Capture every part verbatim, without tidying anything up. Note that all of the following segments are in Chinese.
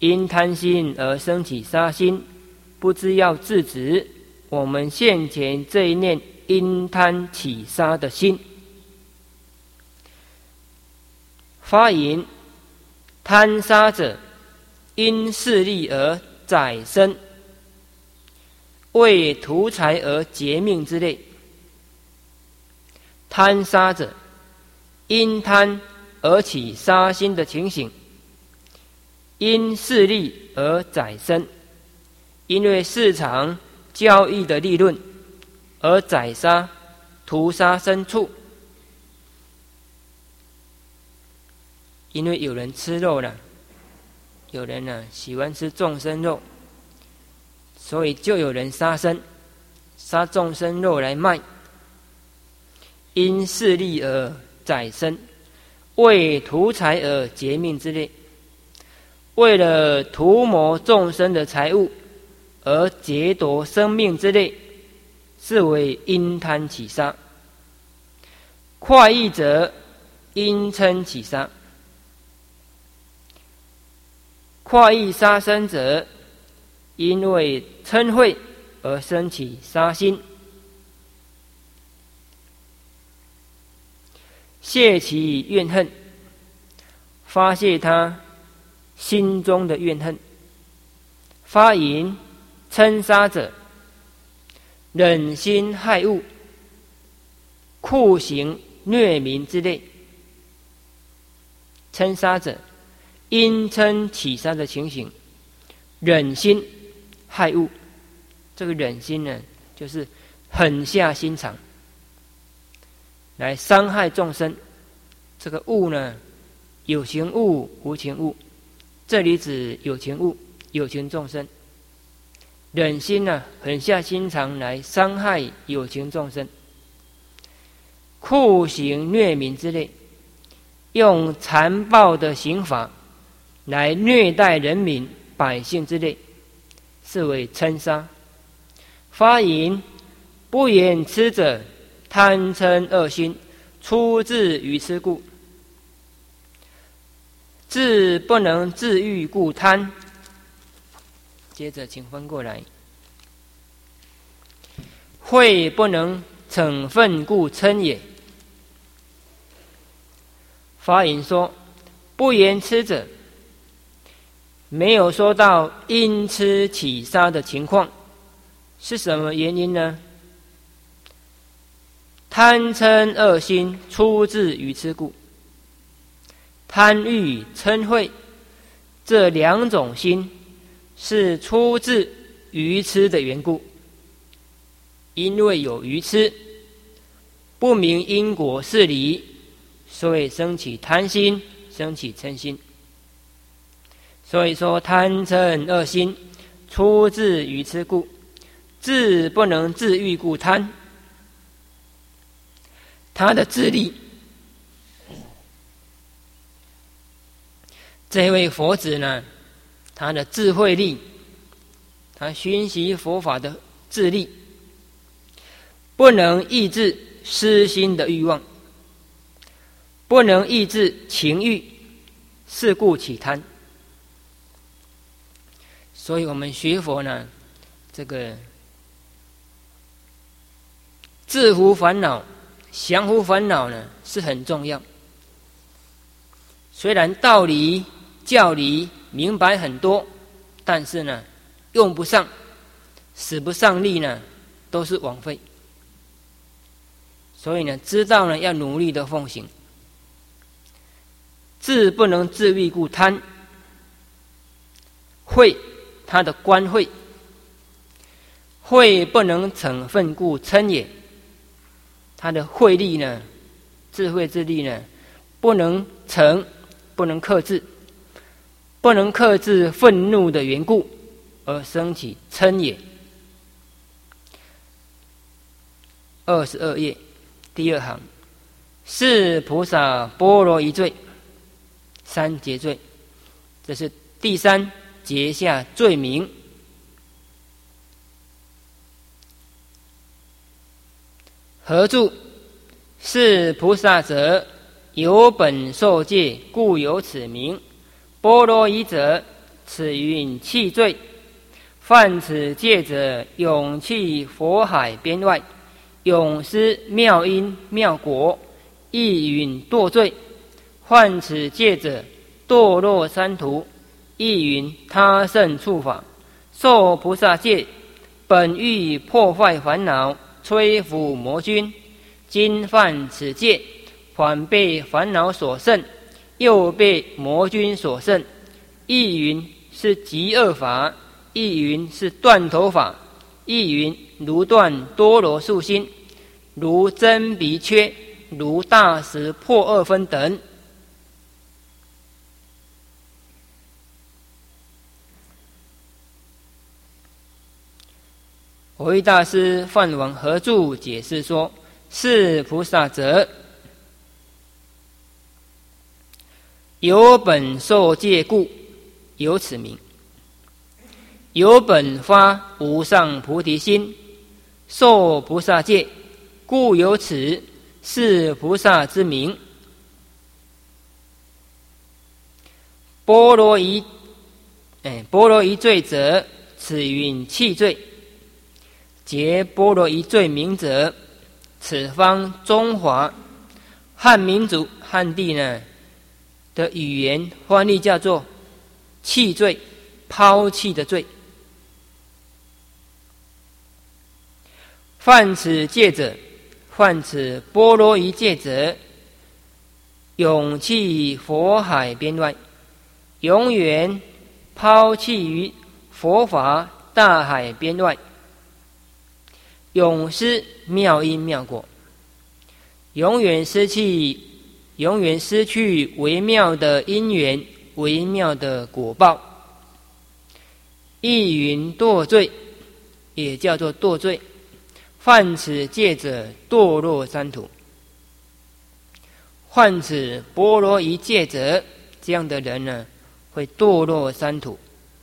因贪心而生起杀心，不知要制止我们现前这一念因贪起杀的心。发言：贪杀者，因势利而宰身，为图财而劫命之类。贪杀者，因贪而起杀心的情形，因势利而宰身，因为市场交易的利润而宰杀、屠杀牲畜。因为有人吃肉了，有人呢、啊、喜欢吃众生肉，所以就有人杀生，杀众生肉来卖。因势利而宰身，为图财而劫命之类。为了图谋众生的财物而劫夺生命之类，是为因贪起杀。快意者，因嗔起杀。快意杀生者，因为嗔恚而生起杀心。泄其怨恨，发泄他心中的怨恨。发淫嗔杀者，忍心害物，酷刑虐民之类。嗔杀者，因嗔起杀的情形，忍心害物。这个忍心呢，就是狠下心肠来伤害众生。这个物呢，有情物、无情物，这里指有情物、有情众生。忍心呢、啊，狠下心肠来伤害有情众生，酷刑虐民之类，用残暴的刑罚来虐待人民百姓之类，是为嗔杀。发淫不言痴者，贪嗔恶心出自于痴故，自不能自欲故贪。接着请翻过来，慧不能惩愤故嗔也。发言说不言痴者，没有说到因痴起杀的情况，是什么原因呢？贪嗔恶心出自于痴故，贪欲嗔恚这两种心是出自愚痴的缘故。因为有愚痴，不明因果事理，所以生起贪心，生起嗔心。所以说贪嗔恶心出自愚痴故，自不能自欲故贪。他的智力，这位佛子呢，他的智慧力，他熏习佛法的智力，不能抑制私心的欲望，不能抑制情欲，是故起贪。所以我们学佛呢，这个制服烦恼、降伏烦恼呢，是很重要。虽然道理、教理明白很多，但是呢，用不上，使不上力呢，都是枉费。所以呢，知道呢，要努力的奉行。智不能自欲故贪，慧他的观慧，慧不能惩愤故嗔也。他的慧力呢，智慧之力呢，不能惩，不能克制，不能克制愤怒的缘故，而生起嗔也。二十二页第二行，是菩萨波罗夷罪，三劫罪，这是第三结下罪名。何住？是菩萨者，有本受戒，故有此名。波罗夷者， 此云气罪。犯此戒者，永弃佛海边外，永失妙因妙果，亦云堕罪。犯此戒者，堕落三途，亦云他胜处法。受菩萨戒，本欲破坏烦恼，摧伏魔君，今犯此戒，反被烦恼所胜，又被魔君所胜。亦云是极恶法，亦云是断头法，亦云如断多罗树心，如针鼻缺，如大石破二分等。慧大师梵文合注解释说：是菩萨者，有本受戒故，有此名。有本发无上菩提心，受菩萨戒，故有此，是菩萨之名。波罗夷，哎，波罗夷罪者，此云气罪。结波罗夷罪名者，此方中华汉民族汉地呢的语言翻译叫做弃罪，抛弃的罪。犯此戒者，犯此波罗夷戒者，永弃佛海边外，永远抛弃于佛法大海边外，永失妙因妙果，永远失去，永远失去微妙的因缘，微妙的果报。亦云堕罪，也叫做堕罪。犯此戒者，堕落三途。犯此波罗夷戒者，这样的人呢，会堕落三途。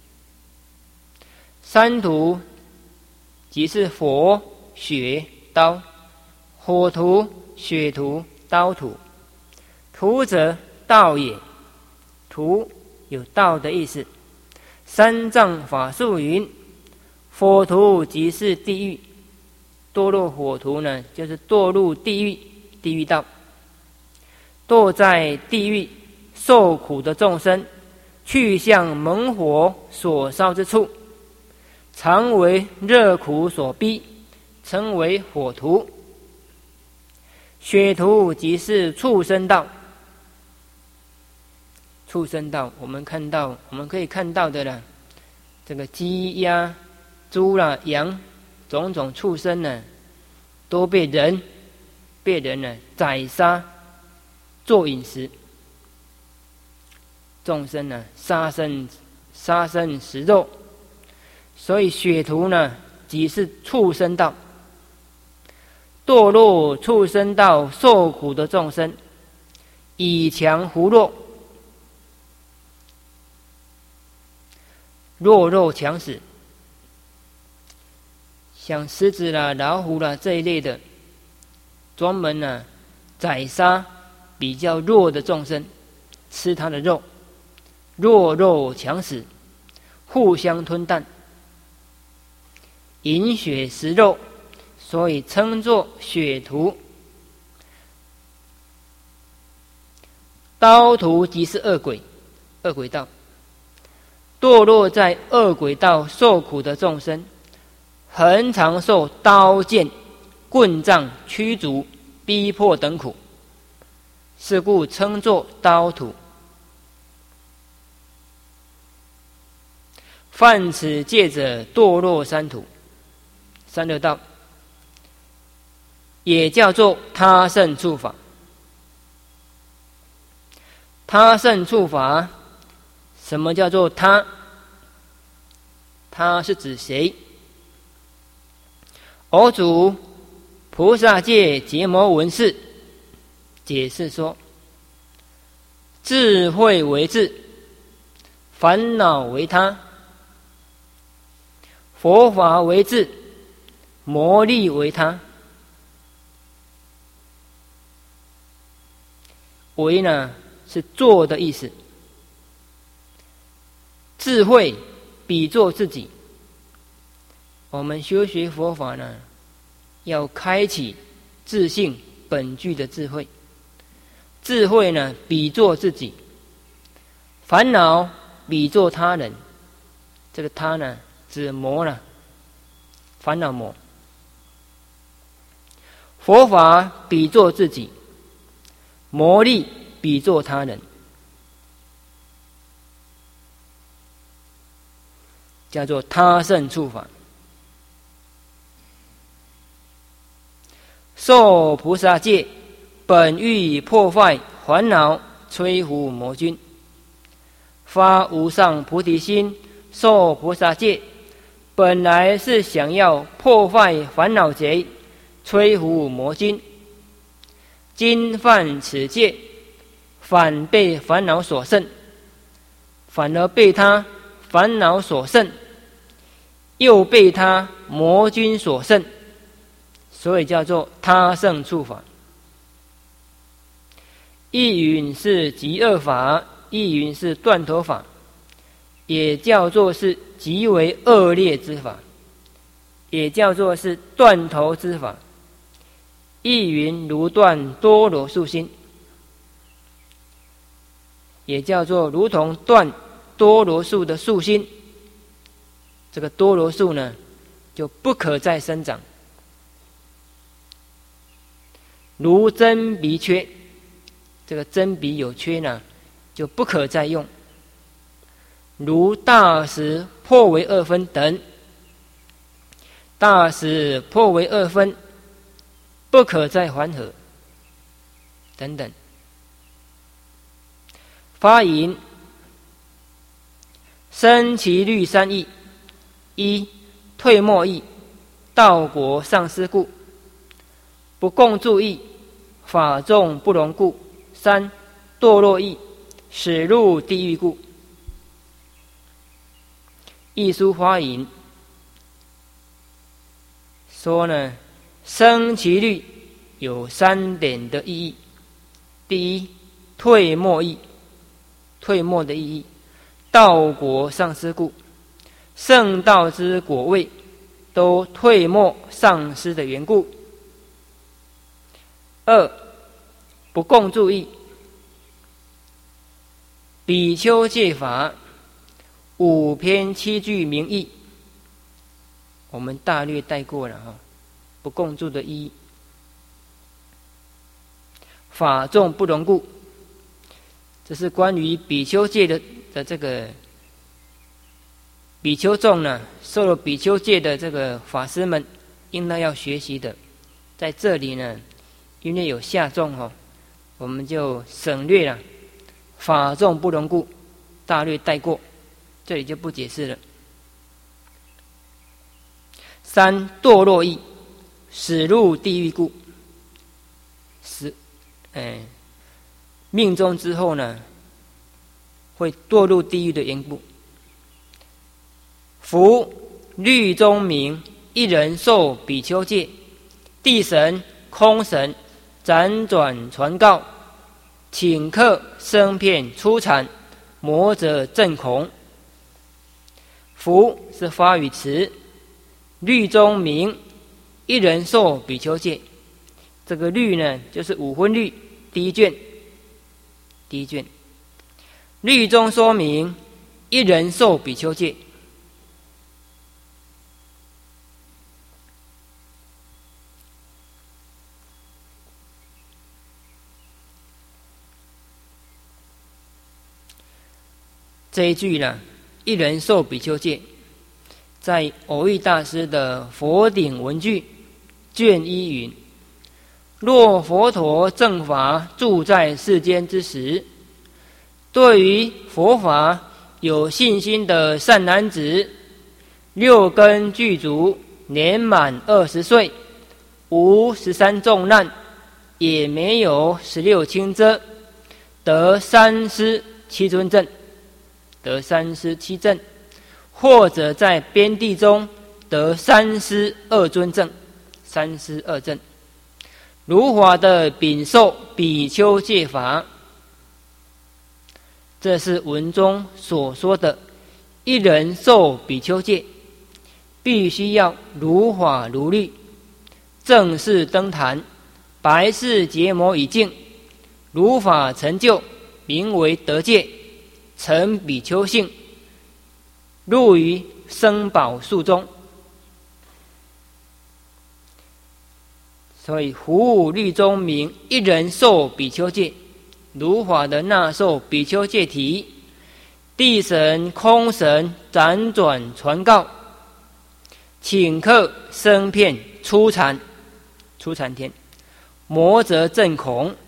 三途即是火、雪、刀。火途、雪途、刀途。途者道也，途有道的意思。三藏法术云：火途即是地狱。堕落火途呢，就是堕入地狱，地狱道。堕在地狱受苦的众生，去向猛火所烧之处，常为热苦所逼，称为火途。雪途即是畜生道。畜生道，我们看到，我们可以看到的啦，这个鸡、鸭、猪啦、羊，种种畜生呢，都被人被人呢宰杀做饮食。众生呢，杀生杀生食肉，所以血途呢，即是畜生道。堕落畜生道受苦的众生，以强胡弱，弱肉强食。像狮子啦、老虎啦这一类的，专门呢宰杀比较弱的众生，吃他的肉，弱肉强食，互相吞啖，饮血食肉，所以称作血途。刀途即是恶鬼，恶鬼道。堕落在恶鬼道受苦的众生，恒常受刀剑、棍杖驱逐、逼迫等苦，是故称作刀途。犯此戒者，堕落三途，三恶道，也叫做他胜处法。他胜处法，什么叫做他？他是指谁？偶主菩萨戒结魔文士解释说：智慧为智，烦恼为他；佛法为智，魔力为他。为呢是做的意思， 智慧比作自己。我们修学佛法呢，要开启自性本具的智慧。智慧呢，比作自己；烦恼比作他人。这个他呢，指魔呢，烦恼魔。佛法比作自己，魔力比作他人，叫做他胜处法。受菩萨戒，本欲破坏烦恼，摧伏魔君。发无上菩提心，受菩萨戒，本来是想要破坏烦恼贼，摧伏魔君。今犯此戒，反被烦恼所胜，反而被他烦恼所胜，又被他魔君所胜，所以叫做他胜处法。亦云是极恶法，亦云是断头法，也叫做是极为恶劣之法，也叫做是断头之法。亦云如断多罗树心，也叫做如同断多罗树的树心。这个多罗树呢，就不可再生长。如针鼻缺，这个针鼻有缺呢，就不可再用。如大石破为二分等，大石破为二分，不可再还合，等等。发言生其律三义：一、退没义，道果丧失故；不共住义，法众不容故；三、堕落义，使入地狱故。一书发言说呢，生其律有三点的意义。第一，退没义，退没的意义，道果丧失故，圣道之果位都退没丧失的缘故。二、不共住义，比丘戒法五篇七句名义，我们大略带过了哈，不共住的意义。法众不容故，这是关于比丘戒的的这个比丘众呢，受了比丘戒的这个法师们应当要学习的。在这里呢，因为有下众哈，我们就省略了法众不容故，大略带过，这里就不解释了。三、堕落义，使入地狱故，使哎命中之后呢，会堕入地狱的缘故。夫律中明，一人受比丘戒，地神、空神辗转传告，顷刻生片出产，魔者震恐。夫是发语词，律中明，一人受比丘戒。这个律呢，就是五分律第一卷，第一卷。律中说明一人受比丘戒。这一句呢，一人受比丘戒，在藕益大师的《佛顶文句》卷一云：若佛陀正法住在世间之时，对于佛法有信心的善男子，六根具足，年满二十岁，无十三重难，也没有十六轻遮，得三施七尊证，得三施七证，或者在边地中得三施二尊证，三施二证。如法的禀受比丘戒法，这是文中所说的一人受比丘戒，必须要如法如律，正式登坛，白事结魔已尽，如法成就，名为得戒，成比丘性，入于生宝树中。所以胡五律中名一人受比丘戒，如法的纳受比丘戒体，地神空神辗转传告，请客生片初禅，初禅天，魔则正恐，